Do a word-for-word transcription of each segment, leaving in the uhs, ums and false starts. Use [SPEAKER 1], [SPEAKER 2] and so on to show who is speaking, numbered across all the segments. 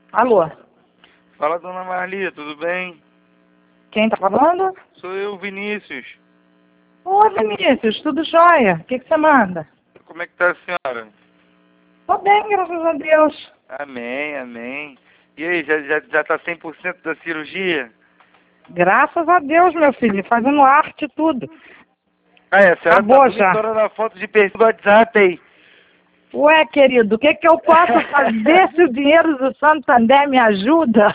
[SPEAKER 1] Alô?
[SPEAKER 2] Fala, dona Marli, tudo bem?
[SPEAKER 1] Quem tá falando?
[SPEAKER 2] Sou eu, Vinícius.
[SPEAKER 1] Ô, Vinícius, tudo jóia? O que que você manda?
[SPEAKER 2] Como é que tá a senhora?
[SPEAKER 1] Tô bem, graças a Deus.
[SPEAKER 2] Amém, amém. E aí, já, já, já tá cem por cento da cirurgia?
[SPEAKER 1] Graças a Deus, meu filho, fazendo arte e tudo.
[SPEAKER 2] Ah, é, a senhora
[SPEAKER 1] Acabou
[SPEAKER 2] tá
[SPEAKER 1] já.
[SPEAKER 2] bonitona na foto de perfil do WhatsApp aí.
[SPEAKER 1] Ué, querido, o que que eu posso fazer se o dinheiro do Santander me ajuda?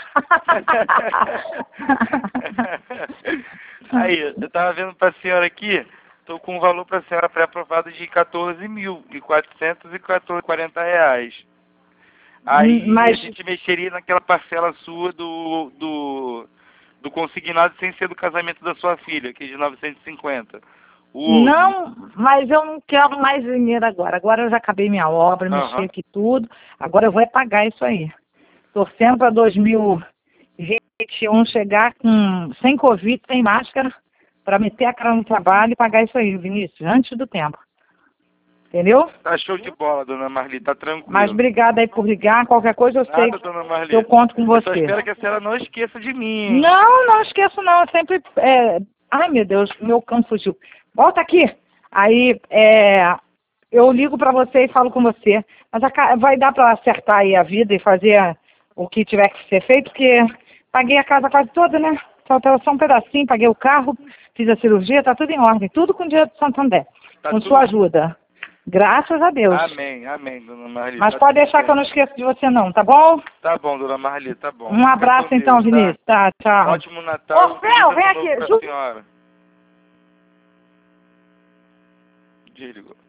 [SPEAKER 2] Aí, eu tava vendo pra senhora aqui, tô com um valor pra senhora pré-aprovado de quatorze mil e quatrocentos e quarenta reais. Aí
[SPEAKER 1] Mas,
[SPEAKER 2] a gente mexeria naquela parcela sua do, do, do consignado sem ser do casamento da sua filha, que é de novecentos e cinquenta. O outro.
[SPEAKER 1] não, mas eu não quero mais dinheiro agora. Agora eu já acabei minha obra, mexi
[SPEAKER 2] Aham.
[SPEAKER 1] aqui tudo. Agora eu vou é pagar isso aí. Torcendo para dois mil e vinte e um chegar com, sem Covid, sem máscara, para meter a cara no trabalho e pagar isso aí, Vinícius, antes do tempo. Entendeu?
[SPEAKER 2] Tá show de bola, dona Marli, tá tranquilo.
[SPEAKER 1] Mas obrigada aí por ligar. Qualquer coisa eu sei
[SPEAKER 2] Nada, dona Marli.
[SPEAKER 1] que eu conto com
[SPEAKER 2] Eu só
[SPEAKER 1] você.
[SPEAKER 2] espero que a senhora não esqueça de mim, hein?
[SPEAKER 1] Não, não esqueço não. Eu sempre. é, Ai, meu Deus, meu cão fugiu. Volta aqui. Aí, é, eu ligo para você e falo com você. Mas a ca- vai dar para acertar aí a vida e fazer o que tiver que ser feito, porque paguei a casa quase toda, né? Faltava só um pedacinho, paguei o carro, fiz a cirurgia, tá tudo em ordem. Tudo com dinheiro do Santander.
[SPEAKER 2] Tá
[SPEAKER 1] Com
[SPEAKER 2] tudo-
[SPEAKER 1] sua ajuda. Graças a Deus.
[SPEAKER 2] Amém, amém, dona Marli.
[SPEAKER 1] Mas
[SPEAKER 2] tá
[SPEAKER 1] pode
[SPEAKER 2] tudo
[SPEAKER 1] deixar
[SPEAKER 2] bem.
[SPEAKER 1] que eu não esqueço de você não, tá bom?
[SPEAKER 2] Tá bom, dona Marli, tá bom.
[SPEAKER 1] Um
[SPEAKER 2] Fica
[SPEAKER 1] abraço
[SPEAKER 2] com
[SPEAKER 1] então,
[SPEAKER 2] Deus, tá?
[SPEAKER 1] Vinícius. Tá, tchau.
[SPEAKER 2] Ótimo Natal.
[SPEAKER 1] Ô,
[SPEAKER 2] e um
[SPEAKER 1] Fel,
[SPEAKER 2] feliz
[SPEAKER 1] vem
[SPEAKER 2] ano novo
[SPEAKER 1] aqui.
[SPEAKER 2] pra
[SPEAKER 1] Ju-
[SPEAKER 2] senhora. Desligou.